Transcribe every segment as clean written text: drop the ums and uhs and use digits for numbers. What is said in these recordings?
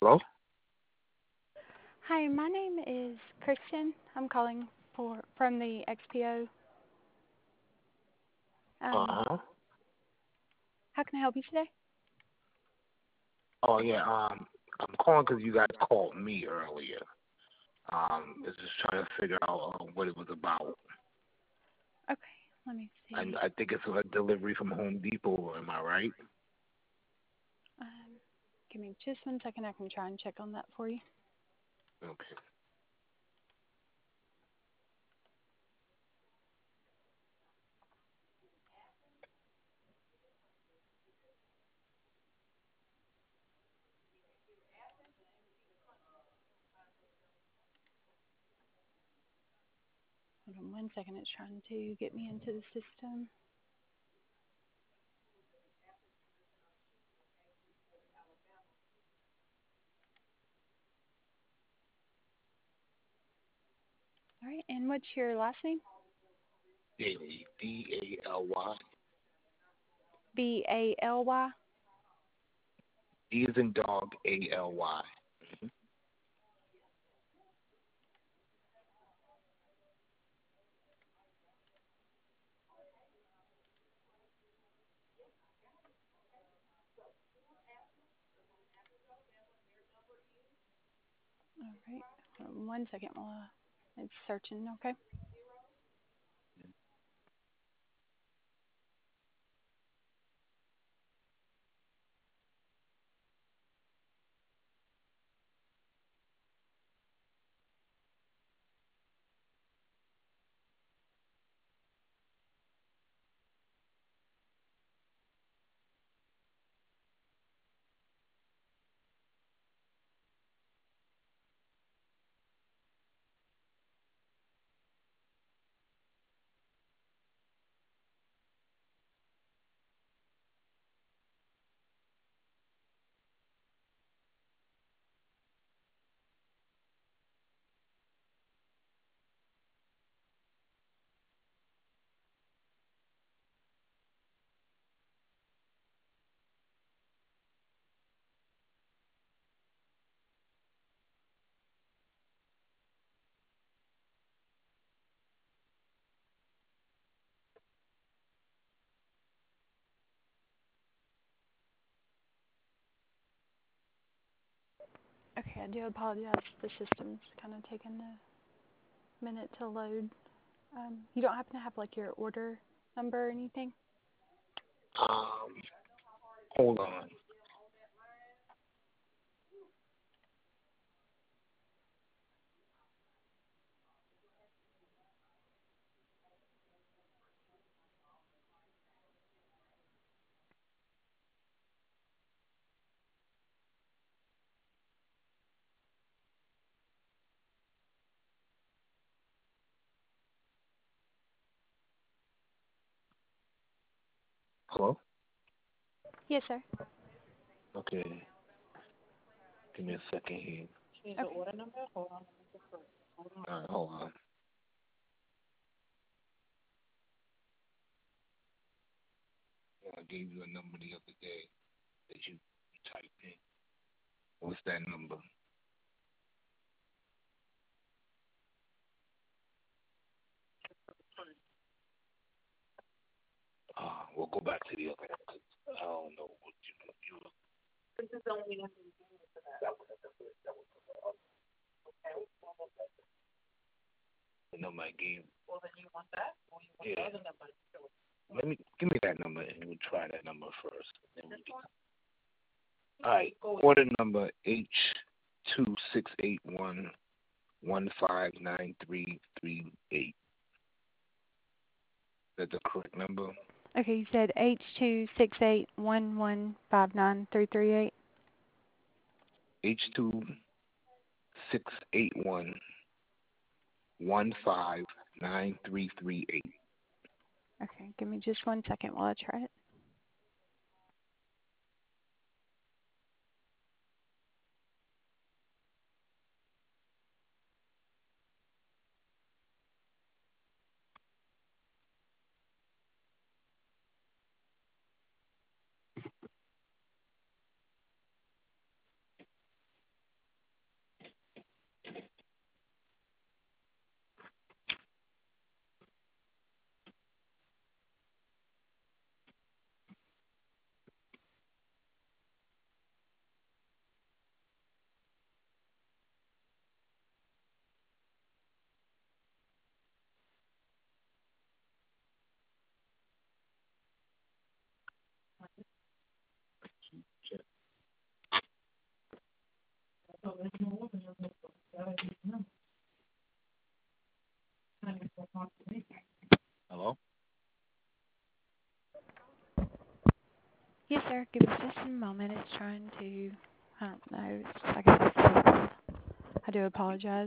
Hello? Hi, my name is Kristen. I'm calling from the XPO. Um, Uh-huh. how can I help you today? Oh, yeah, I'm calling because you guys called me earlier. Is just trying to figure out what it was about. Okay, let me And see. I think it's a delivery from Home Depot, am I right? Um, Give me just 1 second. I can try and check on that for you. Okay. Hold on 1 second. It's trying to get me into the system. All right, and what's your last name? Daily, D-A-L-Y. Bally. D is in dog, A-L-Y. Mm-hmm. All right, hold on 1 second while it's searching. Okay. Okay, I do apologize. The system's kind of taking a minute to load. You don't happen to have like your order number or anything? Um, Hold on. Hello? Yes, sir. Okay. Give me a second here. Okay. Hold on. I gave you a number the other day that you typed in. What's that number? We'll go back to the other one 'cause I don't know what you the number I gave. Well, then you want that, or you want the other number? Give me that number, and we'll try that number first. Then we can. All right. Order number H2681159338. Is that the correct number? Okay, you said H26811593338. H2681159338. Okay, give me just 1 second while I try it. sir. Give me just a moment. It's trying to, I don't know. I guess it's loading. I do apologize.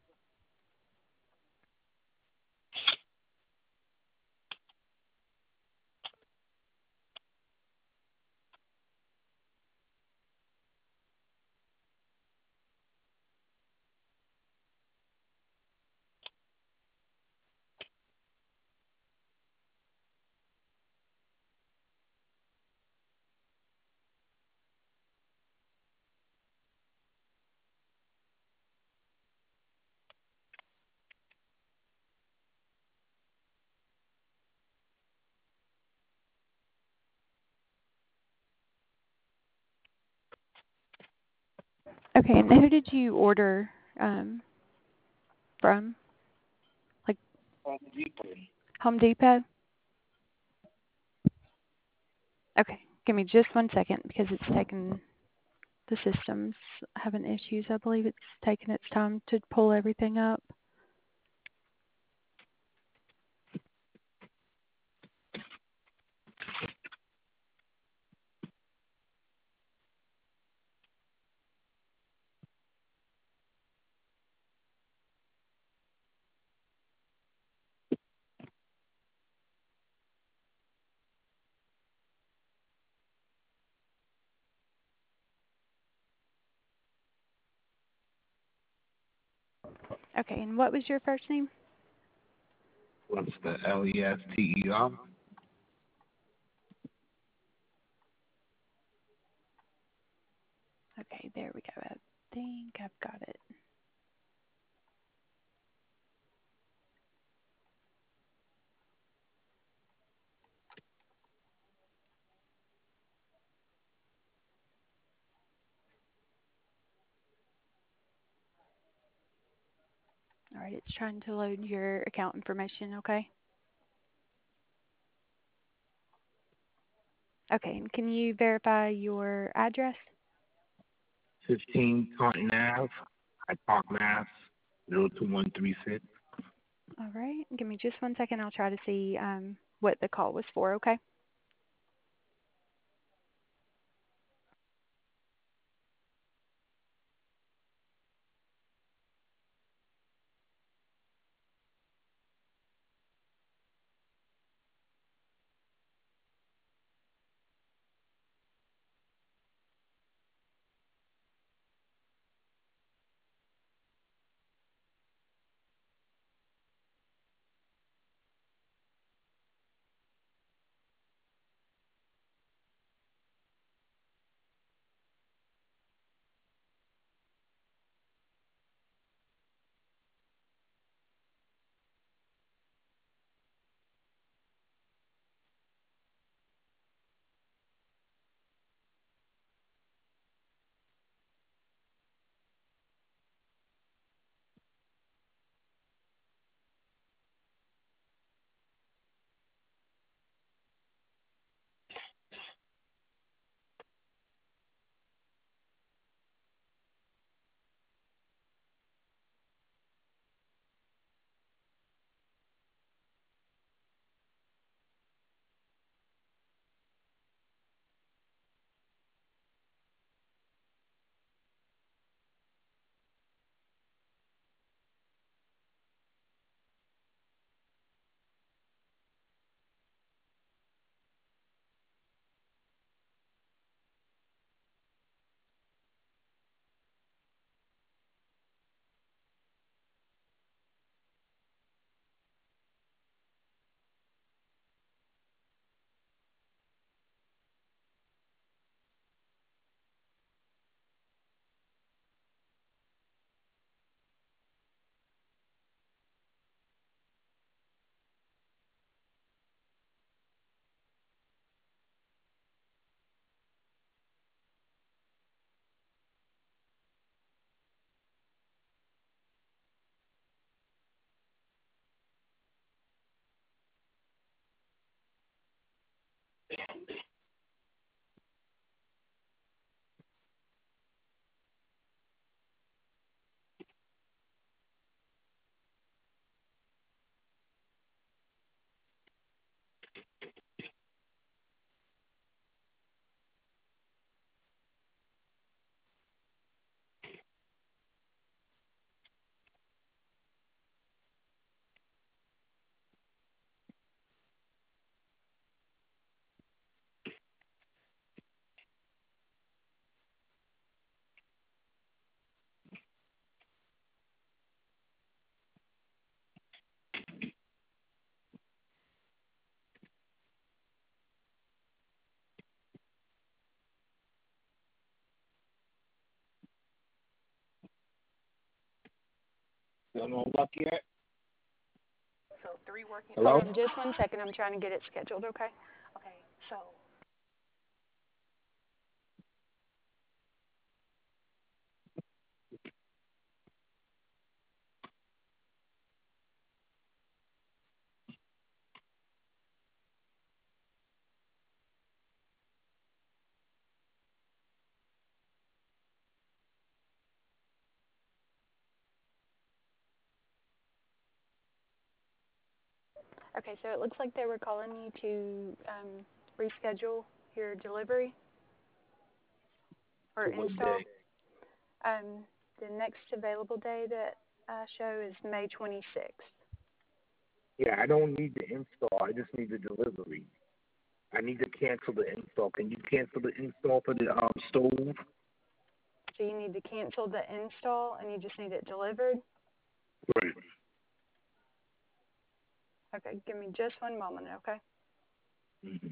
Okay, and who did you order from? Like Home Depot. Home Depot? Okay, give me just 1 second because it's taking the system's having issues. I believe it's taking its time to pull everything up. Okay, and what was your first name? What's the Lester? Okay, there we go. I think I've got it. All right, it's trying to load your account information, okay? Okay, and can you verify your address? 15 Taunton Ave, Hyde Park, Mass. 02136. All right, give me just 1 second. I'll try to see what the call was for, okay? Still no luck yet? So 3 working. Hello? Hold on just 1 second. I'm trying to get it scheduled, okay? Okay, so. Okay, so it looks like they were calling you to reschedule your delivery or For what install. day? The next available day that I show is May 26th. Yeah, I don't need the install. I just need the delivery. I need to cancel the install. Can you cancel the install for the stove? So you need to cancel the install and you just need it delivered? Right. Okay, give me just 1 moment, okay? Mm-hmm.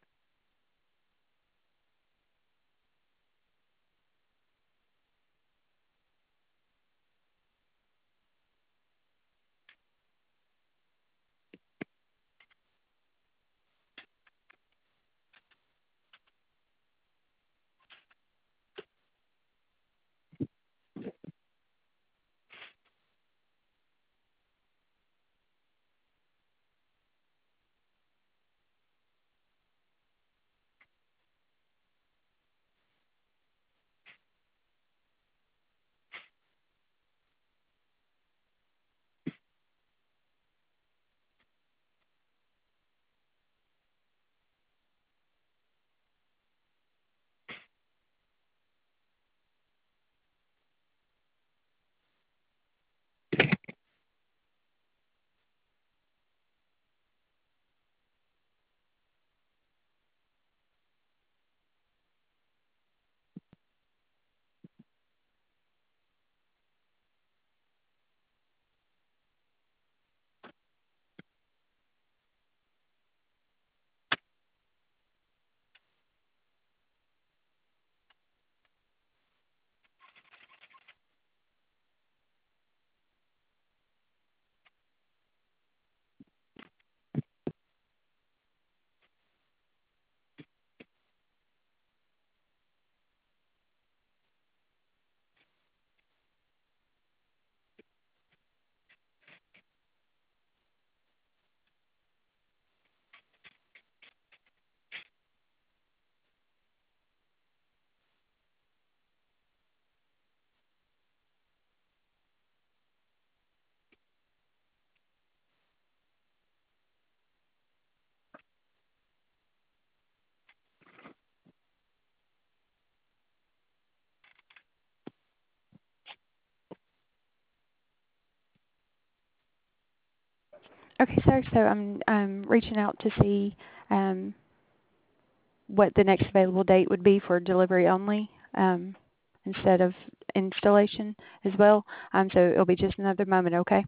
Okay, sir, so I'm reaching out to see what the next available date would be for delivery only instead of installation as well. So it'll be just another moment, okay?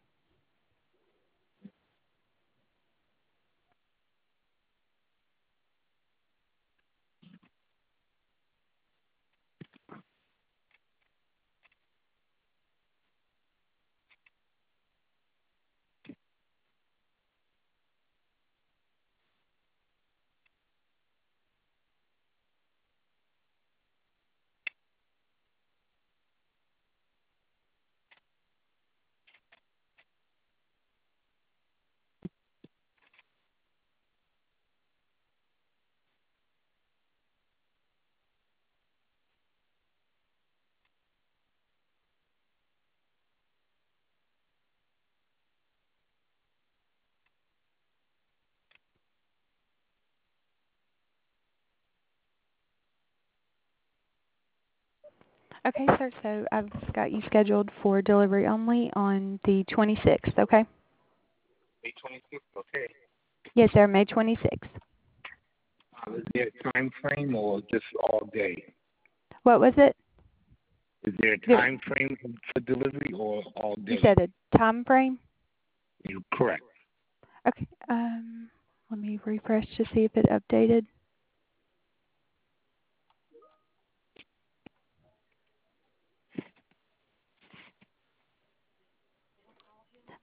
Okay, sir, so I've got you scheduled for delivery only on the 26th, okay? May 26th, okay. Yes, sir, May 26th. Is there a time frame or just all day? What was it? Is there a time frame for delivery or all day? You said a time frame? You're correct. Okay, let me refresh to see if it updated.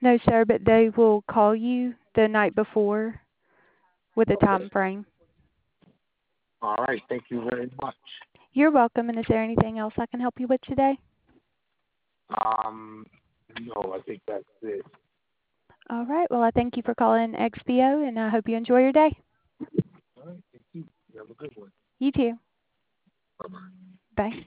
No, sir, but they will call you the night before with a time frame. All right. Thank you very much. You're welcome. And is there anything else I can help you with today? No, I think that's it. All right. Well, I thank you for calling XPO, and I hope you enjoy your day. All right. Thank you. You have a good one. You too. Bye-bye. Bye.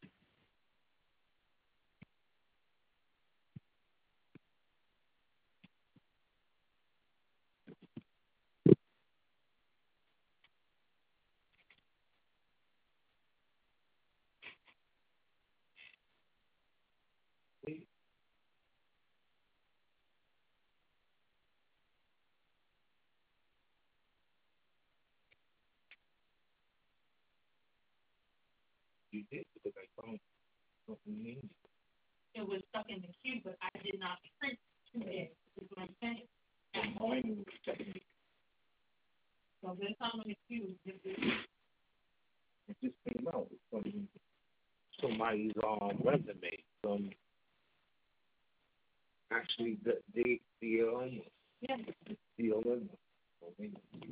You did because I found something in It was stuck in the queue, but I did not print it, is what I'm saying. and mine was second. So this time in the queue, It just came out. It's from somebody's resume. Actually, the yeah. the